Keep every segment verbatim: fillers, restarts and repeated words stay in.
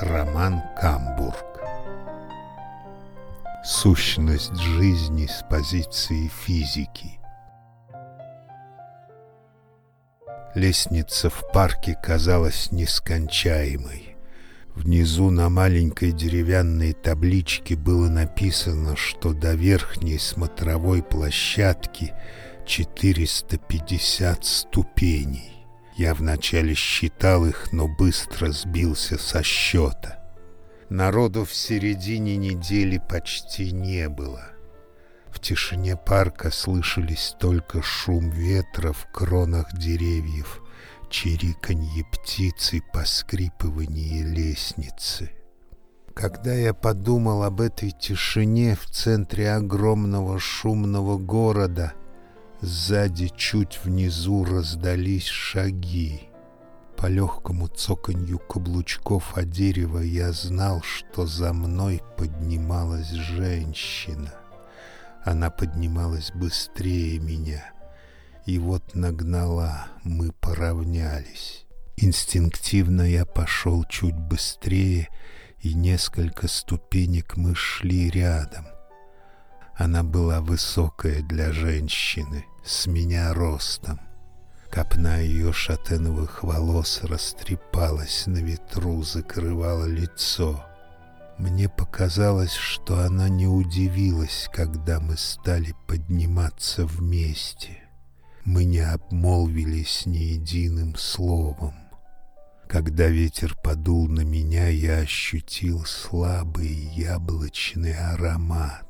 Роман Камбург. Сущность жизни с позиции физики. Лестница в парке казалась нескончаемой. Внизу на маленькой деревянной табличке было написано, что до верхней смотровой площадки четыреста пятьдесят ступеней. Я вначале считал их, но быстро сбился со счета. Народу в середине недели почти не было. В тишине парка слышались только шум ветра в кронах деревьев, чириканье птиц и поскрипывание лестницы. Когда я подумал об этой тишине в центре огромного шумного города, сзади чуть внизу раздались шаги. По легкому цоканью каблучков о дерево я знал, что за мной поднималась женщина. Она поднималась быстрее меня. И вот нагнала, мы поравнялись. Инстинктивно я пошел чуть быстрее, и несколько ступенек мы шли рядом. Она была высокая для женщины, с меня ростом. Копна ее шатеновых волос растрепалась на ветру, закрывала лицо. Мне показалось, что она не удивилась, когда мы стали подниматься вместе. Мы не обмолвились ни единым словом. Когда ветер подул на меня, я ощутил слабый яблочный аромат.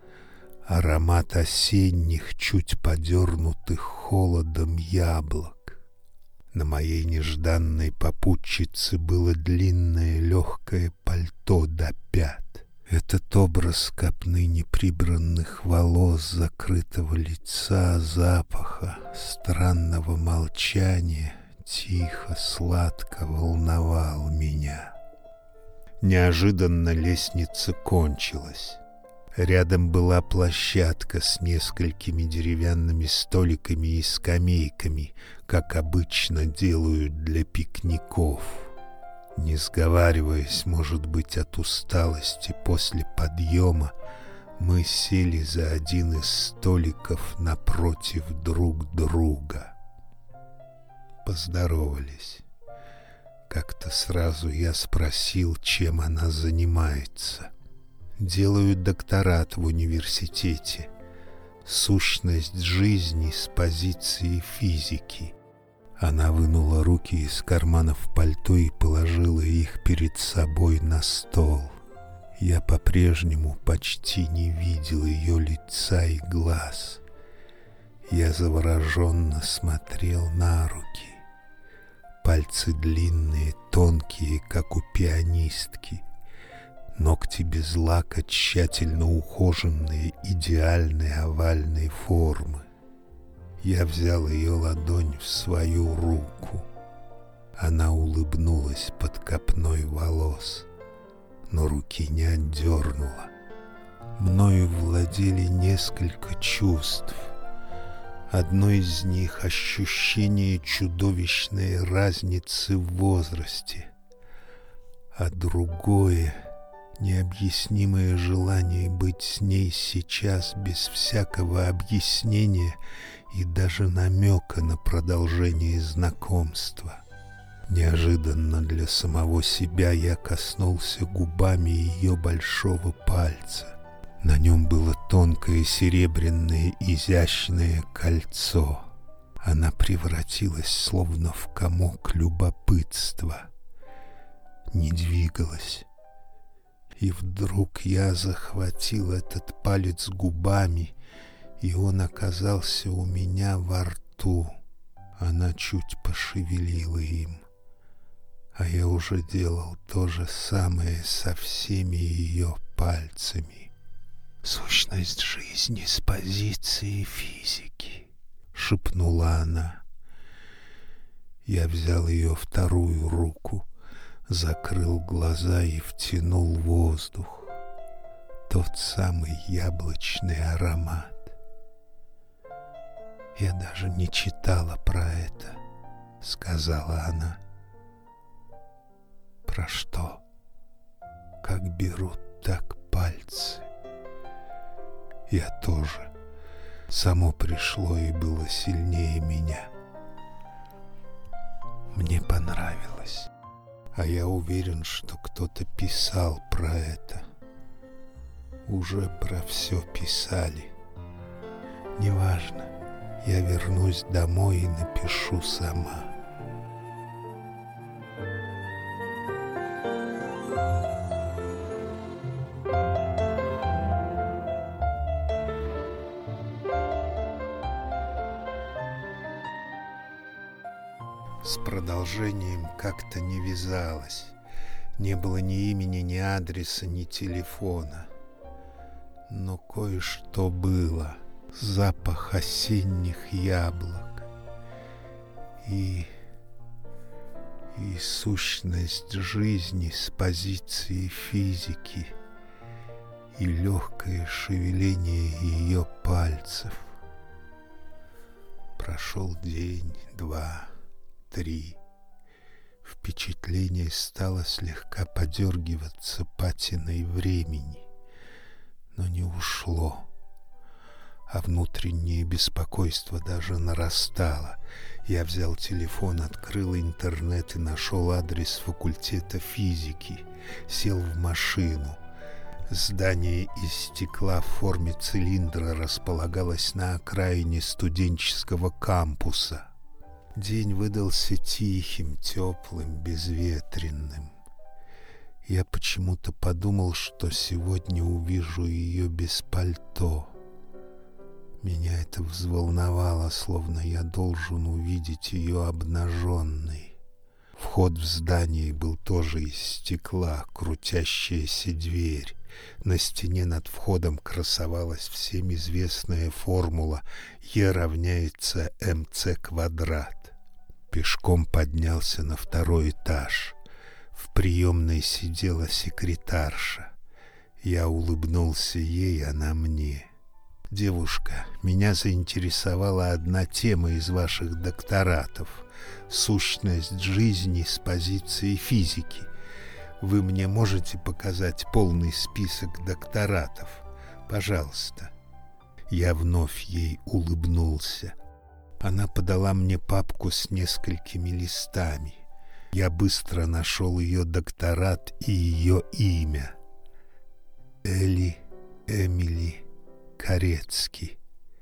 Аромат осенних, чуть подернутых холодом яблок. На моей нежданной попутчице было длинное легкое пальто до пят. Этот образ копны неприбранных волос, закрытого лица, запаха, странного молчания тихо, сладко волновал меня. Неожиданно лестница кончилась. Рядом была площадка с несколькими деревянными столиками и скамейками, как обычно делают для пикников. Не сговариваясь, может быть, от усталости после подъема, мы сели за один из столиков напротив друг друга. Поздоровались. Как-то сразу я спросил, чем она занимается. Делаю докторат в университете. Сущность жизни с позиции физики. Она вынула руки из карманов пальто и положила их перед собой на стол. Я по-прежнему почти не видел ее лица и глаз. Я завороженно смотрел на руки. Пальцы длинные, тонкие, как у пианистки. Ногти без лака, тщательно ухоженные, идеальной овальной формы. Я взял ее ладонь в свою руку. Она улыбнулась под копной волос, но руки не отдернула. Мною владели несколько чувств. Одно из них — ощущение чудовищной разницы в возрасте, а другое — необъяснимое желание быть с ней сейчас без всякого объяснения и даже намека на продолжение знакомства. Неожиданно для самого себя я коснулся губами ее большого пальца. На нем было тонкое серебряное изящное кольцо. Она превратилась словно в комок любопытства. Не двигалась. И вдруг я захватил этот палец губами, и он оказался у меня во рту. Она чуть пошевелила им, а я уже делал то же самое со всеми ее пальцами. «Сущность жизни с позиции физики», — шепнула она. Я взял ее вторую руку, закрыл глаза и втянул воздух. Тот самый яблочный аромат. «Я даже не читала про это», — сказала она. «Про что?» как берут так пальцы. Я тоже. Само пришло и было сильнее меня. Мне понравилось. А я уверен, что кто-то писал про это. Уже про все писали. Неважно. Я вернусь домой и напишу сама. С продолжением как-то не вязалось. Не было ни имени, ни адреса, ни телефона. Но кое-что было. Запах осенних яблок. И... и сущность жизни с позиции физики. И легкое шевеление ее пальцев. Прошел день, два... Три. Впечатление стало слегка подергиваться патиной времени, но не ушло, а внутреннее беспокойство даже нарастало. Я взял телефон, открыл интернет и нашел адрес факультета физики, сел в машину. Здание из стекла в форме цилиндра располагалось на окраине студенческого кампуса. День выдался тихим, теплым, безветренным. Я почему-то подумал, что сегодня увижу ее без пальто. Меня это взволновало, словно я должен увидеть ее обнаженной. Вход в здание был тоже из стекла, крутящаяся дверь. На стене над входом красовалась всем известная формула Е равняется МЦ квадрат. Пешком поднялся на второй этаж. В приемной сидела секретарша. Я улыбнулся ей, она мне. «Девушка, меня заинтересовала одна тема из ваших докторатов. Сущность жизни с позиции физики. Вы мне можете показать полный список докторатов? Пожалуйста». Я вновь ей улыбнулся. Она подала мне папку с несколькими листами. Я быстро нашел ее докторат и ее имя. Элли Эмили Корецки.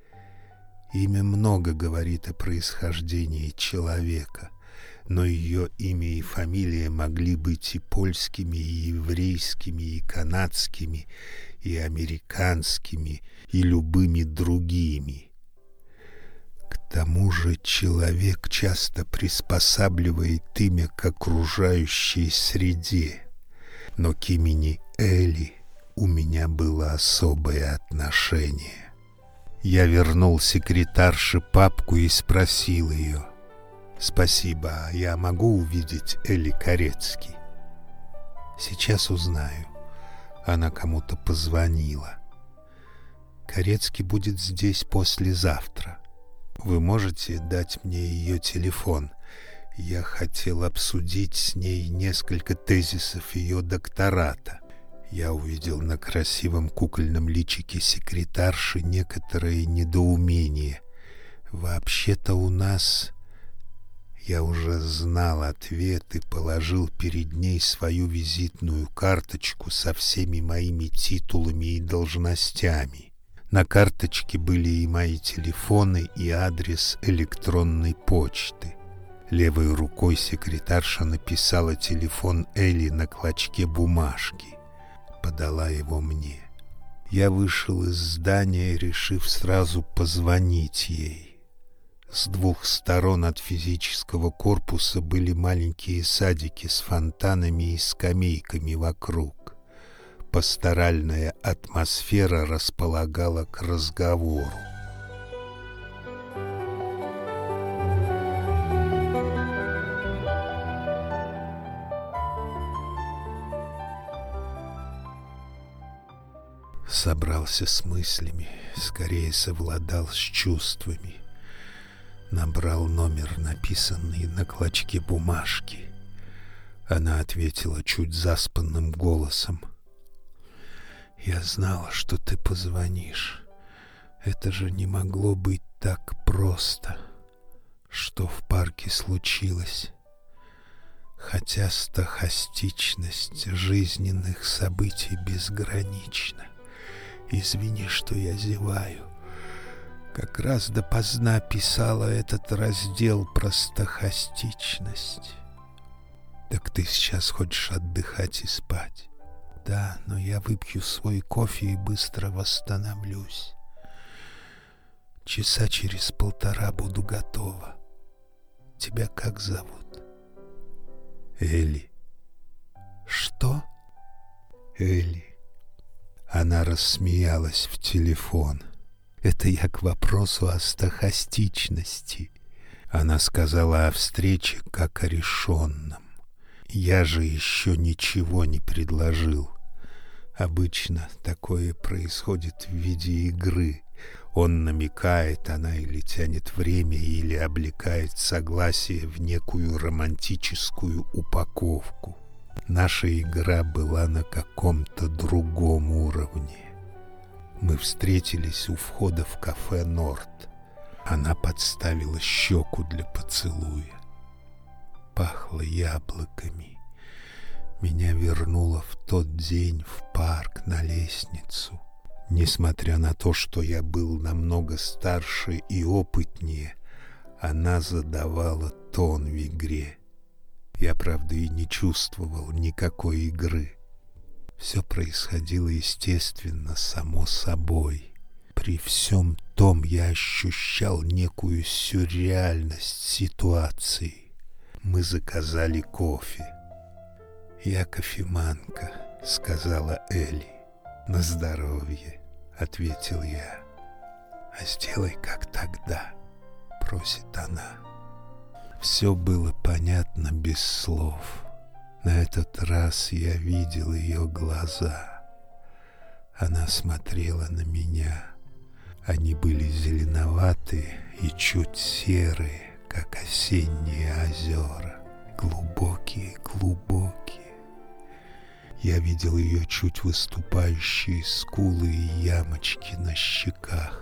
Имя много говорит о происхождении человека, но ее имя и фамилия могли быть и польскими, и еврейскими, и канадскими, и американскими, и любыми другими. К тому же человек часто приспосабливает имя к окружающей среде, но к имени Элли у меня было особое отношение. Я вернул секретарше папку и спросил ее: «Спасибо, а я могу увидеть Элли Корецки?» «Сейчас узнаю». Она кому-то позвонила. «Корецки будет здесь послезавтра. Вы можете дать мне ее телефон? Я хотел обсудить с ней несколько тезисов ее доктората». Я увидел на красивом кукольном личике секретарши некоторое недоумение. «Вообще-то у нас...» Я уже знал ответ и положил перед ней свою визитную карточку со всеми моими титулами и должностями. На карточке были и мои телефоны, и адрес электронной почты. Левой рукой секретарша написала телефон Элли на клочке бумажки. Подала его мне. Я вышел из здания, решив сразу позвонить ей. С двух сторон от физического корпуса были маленькие садики с фонтанами и скамейками вокруг. Пасторальная атмосфера располагала к разговору. Собрался с мыслями, скорее совладал с чувствами. Набрал номер, написанный на клочке бумажки. Она ответила чуть заспанным голосом: Я знала, что ты позвонишь. Это же не могло быть так просто. Что в парке случилось? Хотя стохастичность жизненных событий безгранична. Извини, что я зеваю. Как раз допоздна писала этот раздел про стохастичность. Так ты сейчас хочешь отдыхать и спать? Да, но я выпью свой кофе и быстро восстановлюсь. Часа через полтора буду готова. Тебя как зовут? Элли. Что? Элли. Она рассмеялась в телефон. Это я к вопросу о стохастичности. Она сказала о встрече как о решенном. Я же еще ничего не предложил. Обычно такое происходит в виде игры. Он намекает, она или тянет время, или облекает согласие в некую романтическую упаковку. Наша игра была на каком-то другом уровне. Мы встретились у входа в кафе «Норд». Она подставила щеку для поцелуя. Пахло яблоками. Меня вернуло в тот день в парк на лестницу. Несмотря на то, что я был намного старше и опытнее, она задавала тон в игре. Я, правда, и не чувствовал никакой игры. Все происходило естественно, само собой. При всем том я ощущал некую сюрреальность ситуации. Мы заказали кофе. «Я кофеманка», — сказала Элли. «На здоровье», — ответил я. «А сделай, как тогда», — просит она. Все было понятно без слов. На этот раз я видел ее глаза. Она смотрела на меня. Они были зеленоватые и чуть серые, как осенние озера. Глубокие-глубокие. Я видел ее чуть выступающие скулы и ямочки на щеках.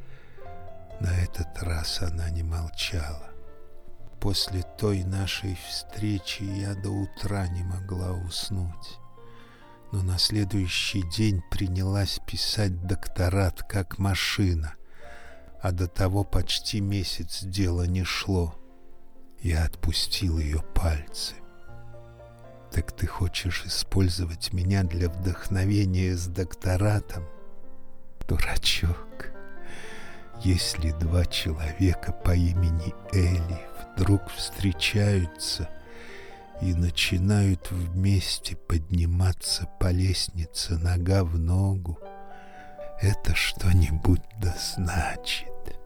На этот раз она не молчала. После той нашей встречи я до утра не могла уснуть. Но на следующий день принялась писать докторат как машина, а до того почти месяц дело не шло. Я отпустил ее пальцы. «Так ты хочешь использовать меня для вдохновения с докторатом?» Дурачок. Если два человека по имени Элли вдруг встречаются и начинают вместе подниматься по лестнице нога в ногу, это что-нибудь да значит.